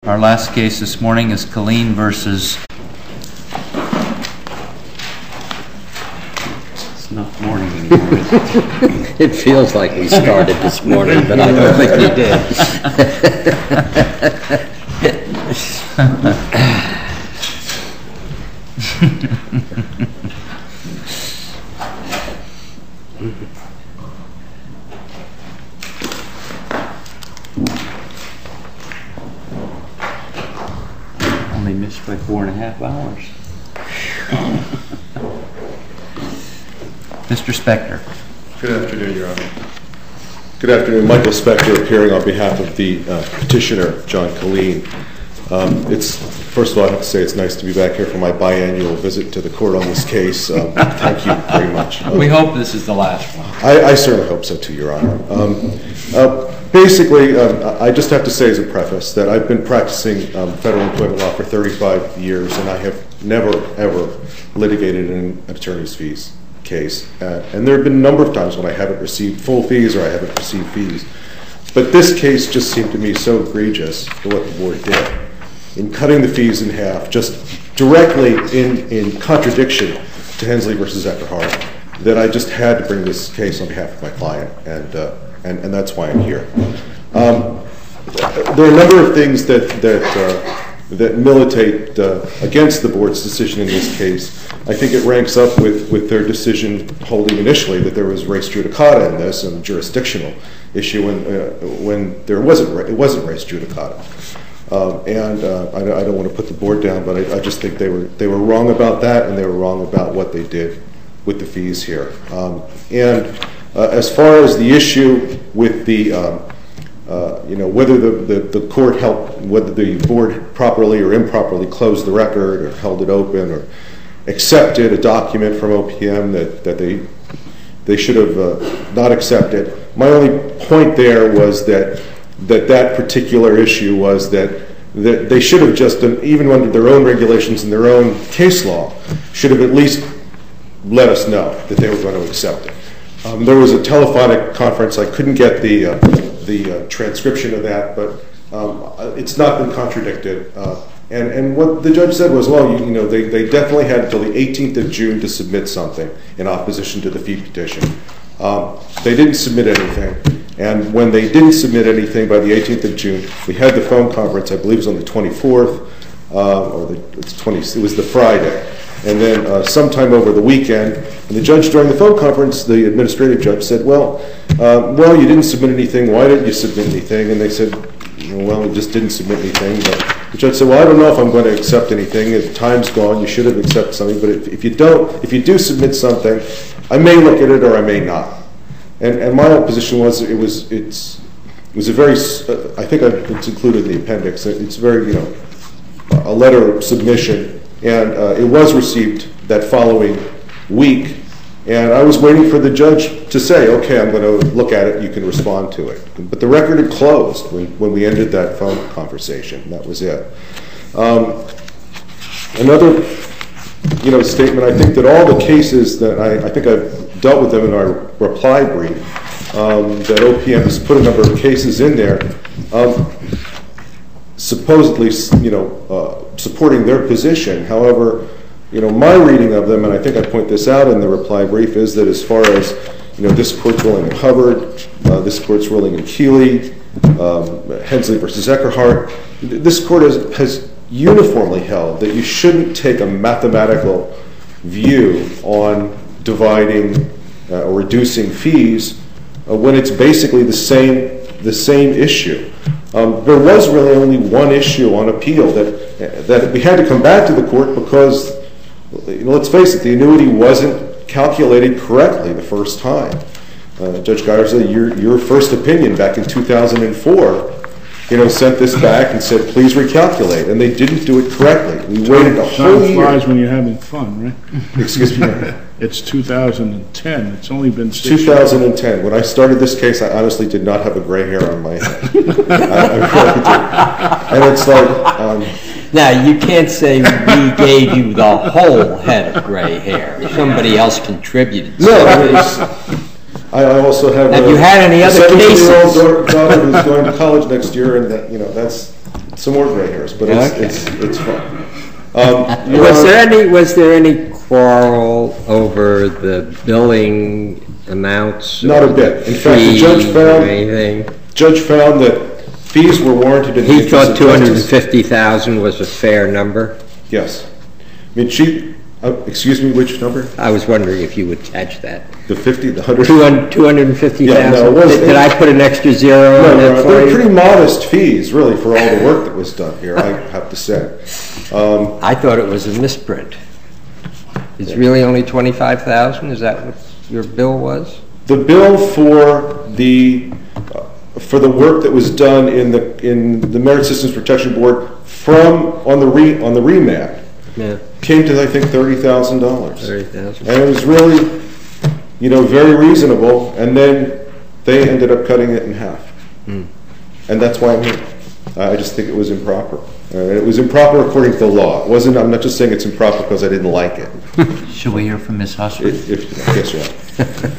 Our last case this morning is Killeen versus... It's not morning anymore, is it? It feels like we started this morning, but I don't think we did. Only missed by 4.5 hours. Mr. Spector. Good afternoon, Your Honor. Good afternoon. Michael Spector appearing on behalf of the petitioner, John Killeen. First of all, I have to say it's nice to be back here for my biannual visit to the court on this case. Thank you very much. We hope this is the last one. I certainly hope so too, Your Honor. Basically, I just have to say as a preface that I've been practicing federal employment law for 35 years, and I have never, ever litigated an attorney's fees case. And there have been a number of times when I haven't received full fees or I haven't received fees. But this case just seemed to me so egregious for what the board did in cutting the fees in half, just directly in contradiction to Hensley versus Eckerhart, that I just had to bring this case on behalf of my client, and that's why I'm here. There are a number of things that militate against the board's decision in this case. I think it ranks up with their decision holding initially that there was res judicata in this and jurisdictional issue when it wasn't res judicata. I don't want to put the board down, but I just think they were wrong about that, and they were wrong about what they did with the fees here. As far as the issue with the whether the court helped, whether the board properly or improperly closed the record or held it open or accepted a document from OPM that they should have not accepted, my only point there was that particular issue was that they should have just, even under their own regulations and their own case law, should have at least let us know that they were going to accept it. There was a telephonic conference. I couldn't get the transcription of that, but it's not been contradicted. And what the judge said was, well, they definitely had until the 18th of June to submit something in opposition to the fee petition. They didn't submit anything. And when they didn't submit anything by the 18th of June, we had the phone conference, I believe it was on the 24th, it was the Friday. And then sometime over the weekend, and the judge during the phone conference, the administrative judge said, well, you didn't submit anything. Why didn't you submit anything? And they said, well, we just didn't submit anything. But the judge said, well, I don't know if I'm going to accept anything. If time's gone, you should have accepted something. But if you do submit something, I may look at it or I may not. And my whole position was it was a very, I think it's included in the appendix. It's very, a letter of submission. And it was received that following week. And I was waiting for the judge to say, okay, I'm going to look at it, you can respond to it. But the record had closed when we ended that phone conversation. That was it. Another statement, I think that all the cases that I think I've dealt with them in our reply brief, that OPM has put a number of cases in there, supposedly, supporting their position. However, my reading of them, and I think I point this out in the reply brief, is that as far as, this court's ruling in Hubbard, this court's ruling in Keeley, Hensley versus Eckerhart, this court has uniformly held that you shouldn't take a mathematical view on dividing or reducing fees when it's basically the same issue. There was really only one issue on appeal that we had to come back to the court because, let's face it, the annuity wasn't calculated correctly the first time. Judge Garza, your first opinion back in 2004, sent this back and said, please recalculate, and they didn't do it correctly. We waited a whole year. Time flies when you're having fun, right? Excuse me? It's 2010. It's only been 6 years. 2010. When I started this case, I honestly did not have a gray hair on my head. I really did. And it's like... Now, you can't say we gave you the whole head of gray hair. Somebody else contributed. No, I also have you had any other cases? A 17-year-old daughter who's going to college next year, and that's some more gray hairs, but it's fine. Was there any quarrel over the billing amounts? Not a bit. In fact, the judge found that fees were warranted in the He interest thought of justice. $250,000 was a fair number? Yes. I mean, excuse me, which number? I was wondering if you would catch that. The 50, the 100? 250,000? Yeah, no, Did I put an extra zero on that for they're you? pretty modest fees, really, for all the work that was done here, I have to say. I thought it was a misprint. It's really only $25,000? Is that what your bill was? The bill for the work that was done in the Merit Systems Protection Board on the remand came to, I think, $30,000. $30,000. And it was really, very reasonable. And then they ended up cutting it in half. And that's why I'm here. I just think it was improper. It was improper according to the law. It wasn't. I'm not just saying it's improper because I didn't like it. Should we hear from Ms. Hosford? Yes, you are.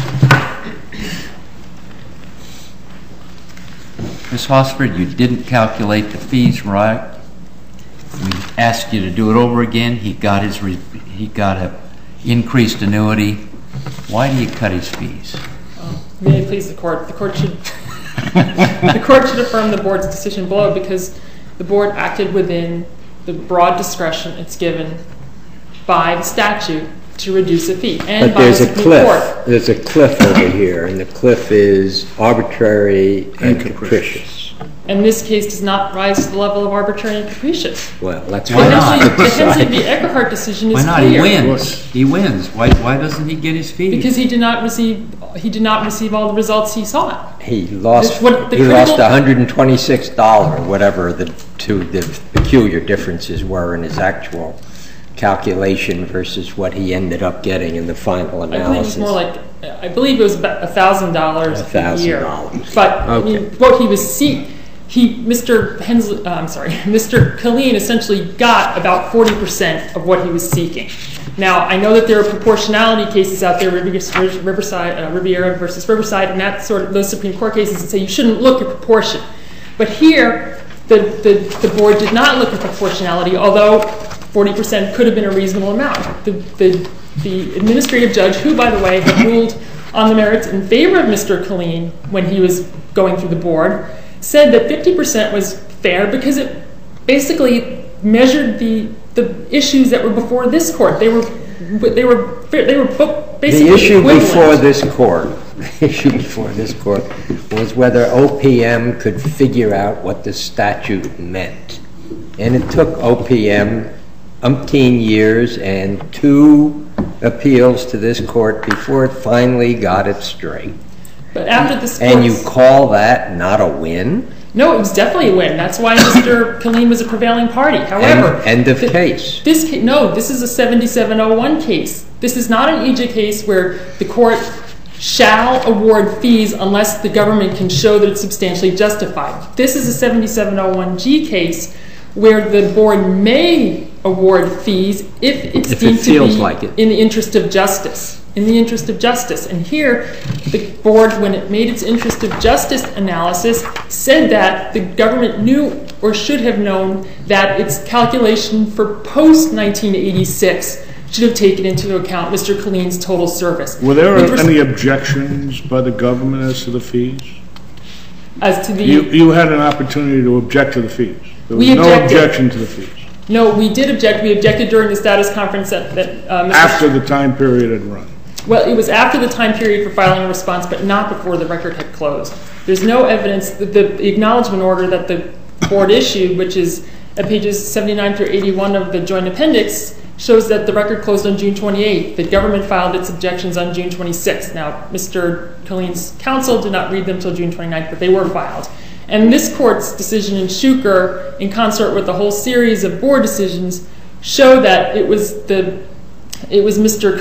Ms. Hosford, you didn't calculate the fees right. We asked you to do it over again. He got a increased annuity. Why do you cut his fees? May it please the court. The court should affirm the board's decision below because the board acted within the broad discretion it's given by the statute to reduce a fee. And but there's a cliff. There's a cliff over here, and the cliff is arbitrary and capricious. And this case does not rise to the level of arbitrary and capricious. Well, that's why not. The Hensley v. Eckerhart decision is clear. Why not? He wins. He wins. Why doesn't he get his fees? Because he did not receive all the results he sought. He lost $126, whatever the peculiar differences were in his actual calculation versus what he ended up getting in the final analysis. I believe it was about $1,000 a year. But okay. I mean, what he was Mr. Killeen essentially got about 40% of what he was seeking. Now, I know that there are proportionality cases out there, Riviera versus Riverside, and those Supreme Court cases that say you shouldn't look at proportion. But here, the board did not look at proportionality, although 40% could have been a reasonable amount. The administrative judge, who, by the way, had ruled on the merits in favor of Mr. Killeen when he was going through the board, said that 50% was fair because it basically measured the issues that were before this court. They were basically the issue before this court. The issue before this court was whether OPM could figure out what the statute meant, and it took OPM umpteen years and 2 appeals to this court before it finally got it straight. But after this and you call that not a win? No, it was definitely a win. That's why Mr. Killeen was a prevailing party. However, end of case. This is a 7701 case. This is not an EJ case where the court shall award fees unless the government can show that it's substantially justified. This is a 7701G case where the board may award fees if it's deemed to be in the interest of justice. In the interest of justice. And here, the board, when it made its interest of justice analysis, said that the government knew or should have known that its calculation for post-1986 should have taken into account Mr. Killeen's total service. Were there any objections by the government as to the fees? As to the... You had an opportunity to object to the fees. There was no objection to the fees. No, we did object. We objected during the status conference that after the time period had run. Well, it was after the time period for filing a response, but not before the record had closed. There's no evidence that the acknowledgement order that the board issued, which is at pages 79 through 81 of the joint appendix, shows that the record closed on June 28th. The government filed its objections on June 26th. Now, Mr. Killeen's counsel did not read them until June 29th, but they were filed. And this court's decision in Schuker, in concert with the whole series of board decisions, show that it was Mr.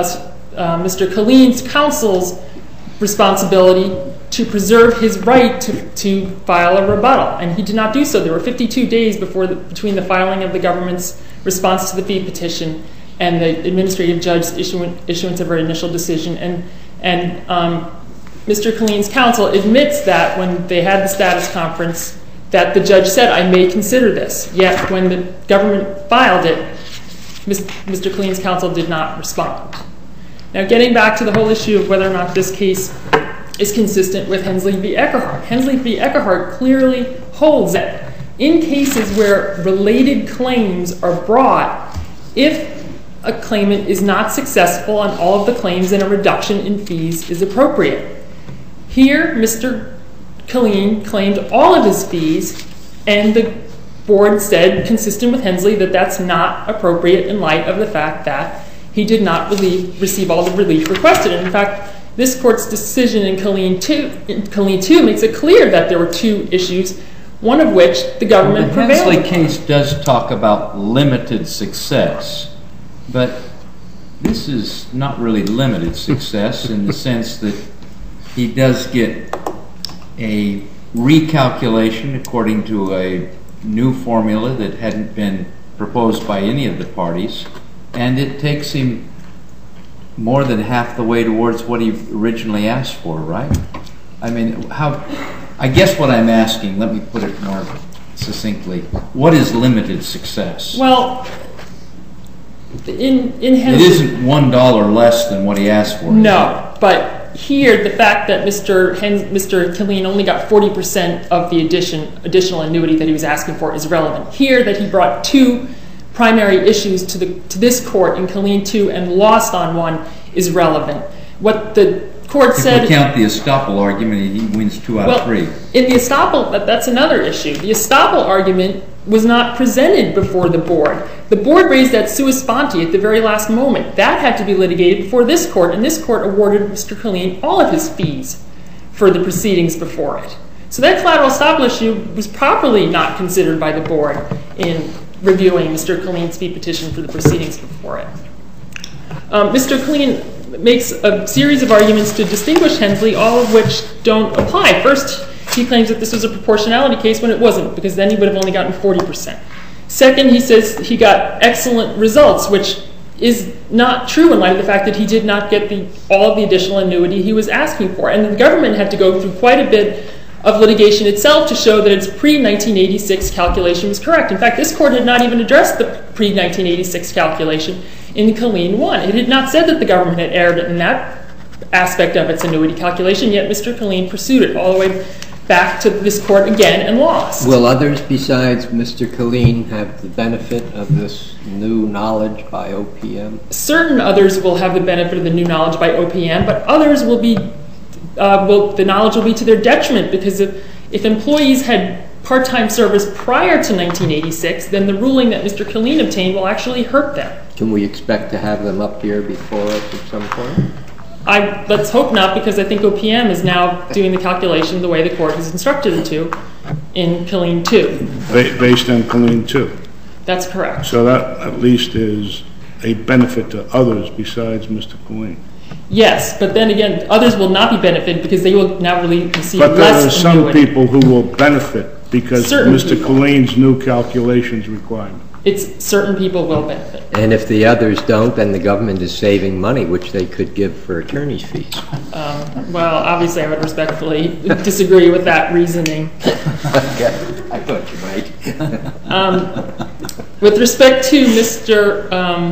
Killeen's counsel's responsibility to preserve his right to file a rebuttal, and he did not do so. There were 52 days between the filing of the government's response to the fee petition and the administrative judge's issuance of her initial decision. And Mr. Killeen's counsel admits that when they had the status conference, that the judge said, I may consider this. Yet when the government filed it, Mr. Killeen's counsel did not respond. Now, getting back to the whole issue of whether or not this case is consistent with Hensley v. Eckerhart. Hensley v. Eckerhart clearly holds that in cases where related claims are brought, if a claimant is not successful on all of the claims, then a reduction in fees is appropriate. Here, Mr. Killeen claimed all of his fees, and the board said, consistent with Hensley, that that's not appropriate in light of the fact that he did not receive all the relief requested. And in fact, this court's decision in Killeen 2 makes it clear that there were two issues, one of which the government prevailed. The Hensley case does talk about limited success, but this is not really limited success in the sense that he does get a recalculation according to a new formula that hadn't been proposed by any of the parties, and it takes him more than half the way towards what he originally asked for, right? I mean, I guess what I'm asking, let me put it more succinctly, what is limited success? Well, in Hensley... It isn't $1 less than what he asked for. No, but here, the fact that Mr. Killeen only got 40% of the additional annuity that he was asking for is relevant. Here, that he brought two primary issues to this court in Killeen 2 and lost on one is relevant. What the court said... If we count the estoppel argument, he wins 2 out of 3. In the estoppel, that's another issue. The estoppel argument was not presented before the board. The board raised that sua sponte at the very last moment. That had to be litigated before this court, and this court awarded Mr. Killeen all of his fees for the proceedings before it. So that collateral estoppel issue was properly not considered by the board in reviewing Mr. Killeen's fee petition for the proceedings before it. Mr. Killeen makes a series of arguments to distinguish Hensley, all of which don't apply. First, he claims that this was a proportionality case when it wasn't, because then he would have only gotten 40%. Second, he says he got excellent results, which is not true in light of the fact that he did not get all of the additional annuity he was asking for. And the government had to go through quite a bit of litigation itself to show that its pre-1986 calculation was correct. In fact, this court had not even addressed the pre-1986 calculation in Killeen 1. It had not said that the government had erred in that aspect of its annuity calculation, yet Mr. Killeen pursued it all the way back to this court again and lost. Will others besides Mr. Killeen have the benefit of this new knowledge by OPM? Certain others will have the benefit of the new knowledge by OPM, but others will be, the knowledge will be to their detriment, because if employees had part-time service prior to 1986, then the ruling that Mr. Killeen obtained will actually hurt them. Can we expect to have them up here before us at some point? Let's hope not, because I think OPM is now doing the calculation the way the court has instructed it to in Killeen 2. Based on Killeen 2? That's correct. So that at least is a benefit to others besides Mr. Killeen. Yes, but then again, others will not be benefited because they will now really receive less annuity. But there are some people who will benefit because of Mr. Killeen's new calculations requirement. Certain people will benefit. And if the others don't, then the government is saving money, which they could give for attorney's fees. Well, obviously, I would respectfully disagree with that reasoning. Okay. I thought you might. With respect to Mr.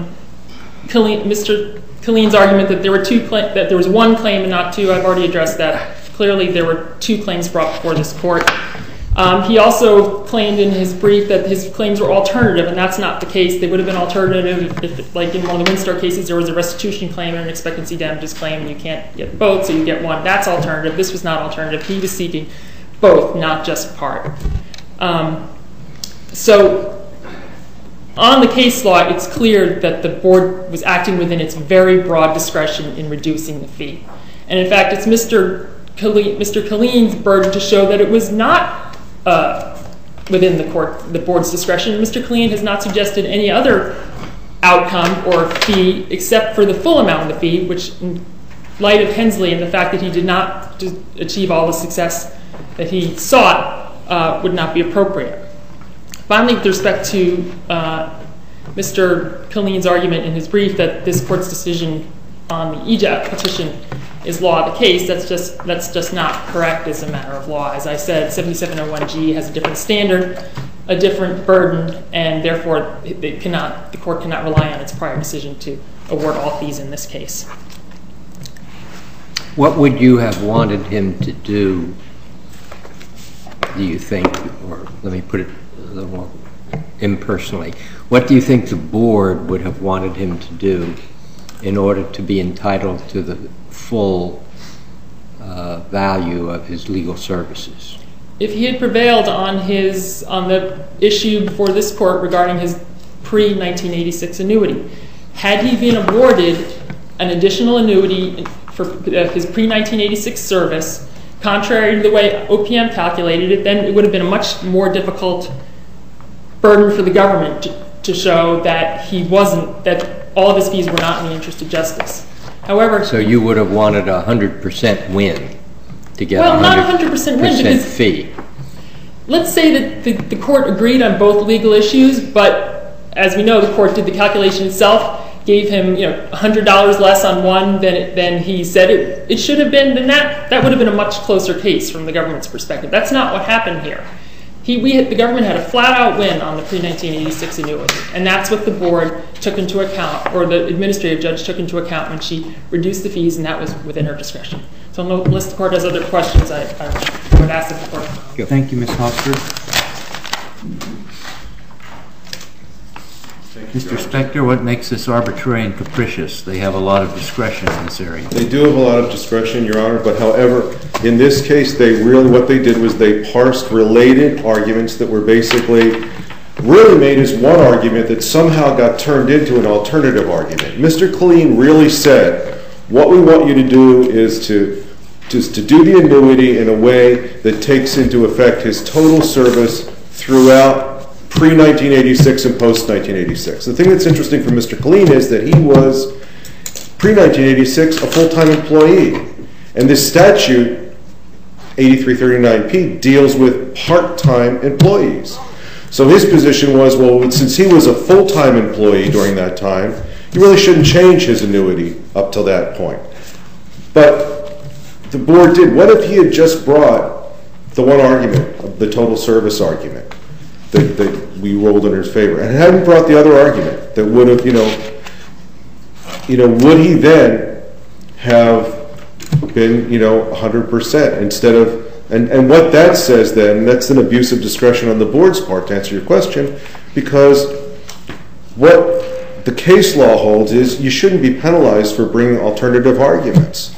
Killeen's argument that there was one claim and not two, I've already addressed that. Clearly, there were two claims brought before this court. He also claimed in his brief that his claims were alternative, and that's not the case. They would have been alternative if, like in one of the Windstar cases, there was a restitution claim and an expectancy damages claim, and you can't get both, so you get one. That's alternative. This was not alternative. He was seeking both, not just part. So on the case law, it's clear that the board was acting within its very broad discretion in reducing the fee. And in fact, it's Mr. Killeen's burden to show that it was not within the board's discretion. Mr. Killeen has not suggested any other outcome or fee except for the full amount of the fee, which in light of Hensley and the fact that he did not achieve all the success that he sought would not be appropriate. Finally, with respect to Mr. Killeen's argument in his brief that this court's decision on the EJAP petition is law of the case. That's just not correct as a matter of law. As I said, 7701G has a different standard, a different burden, and therefore the court cannot rely on its prior decision to award all fees in this case. What would you have wanted him to do you think, or let me put it a little more impersonally, what do you think the board would have wanted him to do in order to be entitled to the full value of his legal services? If he had prevailed on the issue before this court regarding his pre-1986 annuity, had he been awarded an additional annuity for his pre-1986 service, contrary to the way OPM calculated it, then it would have been a much more difficult burden for the government to show that that all of his fees were not in the interest of justice. However, so you would have wanted 100% win to get not 100% win, because fee. Let's say that the court agreed on both legal issues, but as we know, the court did the calculation itself, gave him $100 less on one than he said it should have been. Then that would have been a much closer case from the government's perspective. That's not what happened here. The government had a flat-out win on the pre-1986 annuity, and that's what the board took into account, or the administrative judge took into account when she reduced the fees, and that was within her discretion. So unless the court has other questions, I would ask that the court. Thank you, Ms. Hofstra. Mr. Spector, what makes this arbitrary and capricious? They have a lot of discretion in this area. They do have a lot of discretion, Your Honor, but however, in this case, what they did was they parsed related arguments that were basically really made as one argument that somehow got turned into an alternative argument. Mr. Killeen really said, what we want you to do is to do the annuity in a way that takes into effect his total service throughout pre-1986 and post-1986. The thing that's interesting for Mr. Killeen is that he was, pre-1986, a full-time employee. And this statute, 8339P, deals with part-time employees. So his position was, well, since he was a full-time employee during that time, he really shouldn't change his annuity up till that point. But the board did. What if he had just brought the one argument, the total service argument, that we rolled in his favor, and hadn't brought the other argument that would have, would he then have been, 100% instead of, and what that says then, that's an abuse of discretion on the board's part, to answer your question, because what the case law holds is you shouldn't be penalized for bringing alternative arguments.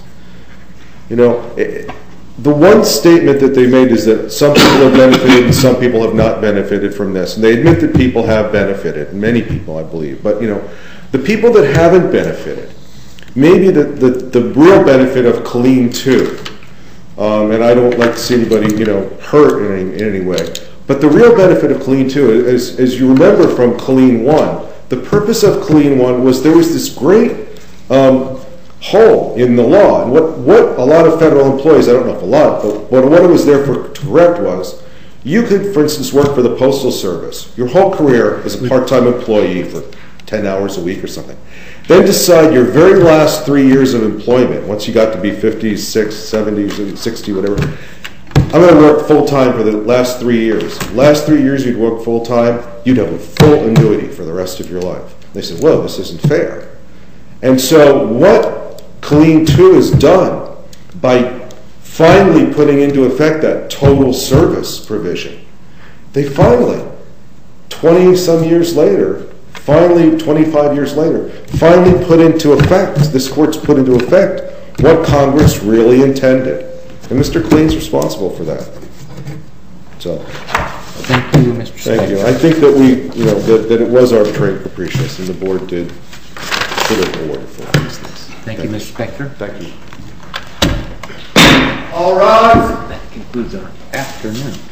The one statement that they made is that some people have benefited and some people have not benefited from this. And they admit that people have benefited, many people, I believe. But, the people that haven't benefited, maybe the real benefit of Killeen 2, and I don't like to see anybody, hurt in any way, but the real benefit of Killeen 2, as you remember from Killeen 1, the purpose of Killeen 1 was there was this great hole in the law. And what a lot of federal employees, I don't know if a lot, but what it was there for to correct was, you could, for instance, work for the Postal Service your whole career as a part-time employee for 10 hours a week or something. Then decide your very last 3 years of employment, once you got to be 50, 70, 60, whatever, I'm going to work full-time for the last 3 years. Last 3 years you'd work full-time, you'd have a full annuity for the rest of your life. They said, whoa, this isn't fair. And so what Killeen 2 has done by finally putting into effect that total service provision, they finally, 20-some years later, 25 years later, finally put into effect, this court's put into effect, what Congress really intended. And Mr. Killeen's responsible for that. So, thank you, Mr. Spector. Thank you. I think that that it was arbitrary and capricious, and the board did put it award for these things. Thank you, Mr. Spector. Thank you. All rise. That concludes our afternoon.